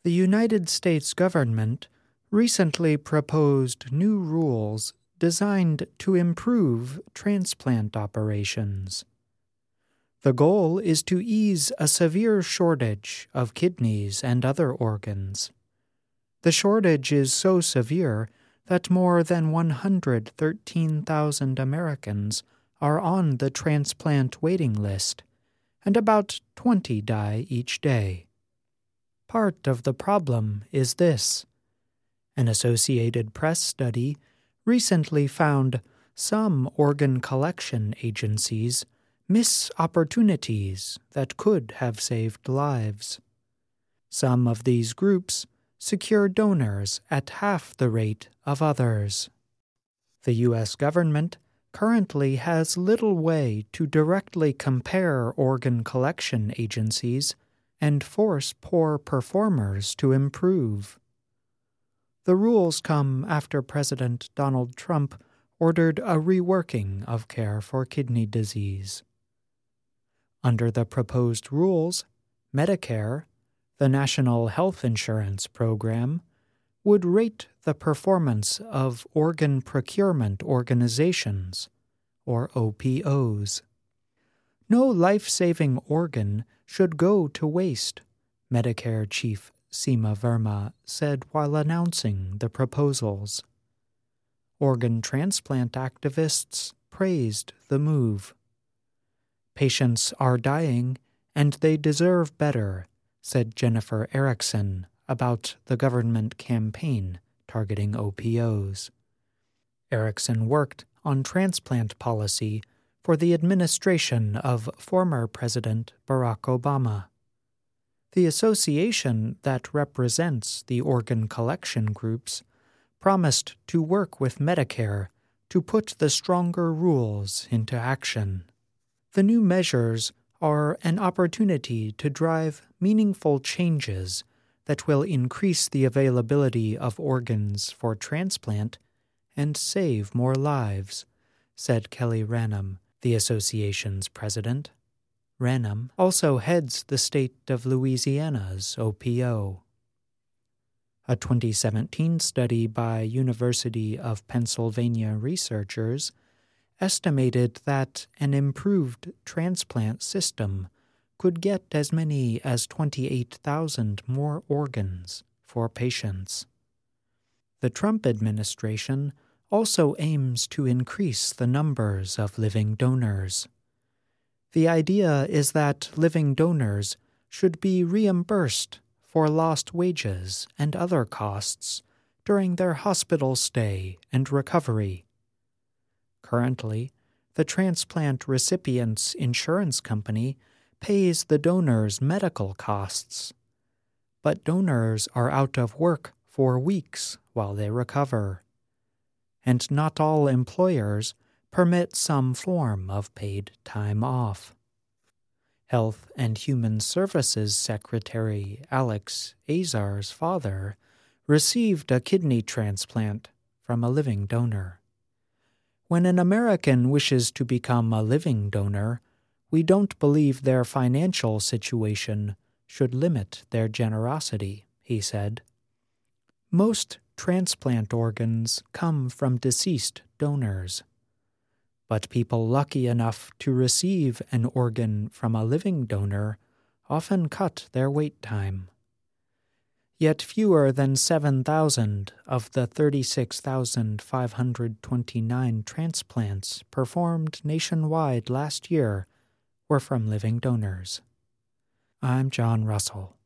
The United States government recently proposed new rules designed to improve transplant operations. The goal is to ease a severe shortage of kidneys and other organs. The shortage is so severe that more than 113,000 Americans are on the transplant waiting list, and about 20 die each day. Part of the problem is this. An Associated Press study recently found some organ collection agencies miss opportunities that could have saved lives. Some of these groups secure donors at half the rate of others. The U.S. government currently has little way to directly compare organ collection agencies and force poor performers to improve. The rules come after President Donald Trump ordered a reworking of care for kidney disease. Under the proposed rules, Medicare, the National Health Insurance Program, would rate the performance of organ procurement organizations, or OPOs. No life-saving organ should go to waste, Medicare Chief Seema Verma said while announcing the proposals. Organ transplant activists praised the move. Patients are dying, and they deserve better, said Jennifer Erickson about the government campaign targeting OPOs. Erickson worked on transplant policy for the administration of former President Barack Obama. The association that represents the organ collection groups promised to work with Medicare to put the stronger rules into action. The new measures are an opportunity to drive meaningful changes that will increase the availability of organs for transplant and save more lives, said Kelly Ranum, the association's president. Ranum also heads the state of Louisiana's OPO. A 2017 study by University of Pennsylvania researchers estimated that an improved transplant system could get as many as 28,000 more organs for patients. The Trump administration also aims to increase the numbers of living donors. The idea is that living donors should be reimbursed for lost wages and other costs during their hospital stay and recovery. Currently, the transplant recipient's insurance company pays the donor's medical costs, but donors are out of work for weeks while they recover, and not all employers permit some form of paid time off. Health and Human Services Secretary Alex Azar's father received a kidney transplant from a living donor. When an American wishes to become a living donor, we don't believe their financial situation should limit their generosity, he said. Most transplant organs come from deceased donors, but people lucky enough to receive an organ from a living donor often cut their wait time. Yet fewer than 7,000 of the 36,529 transplants performed nationwide last year were from living donors. I'm John Russell.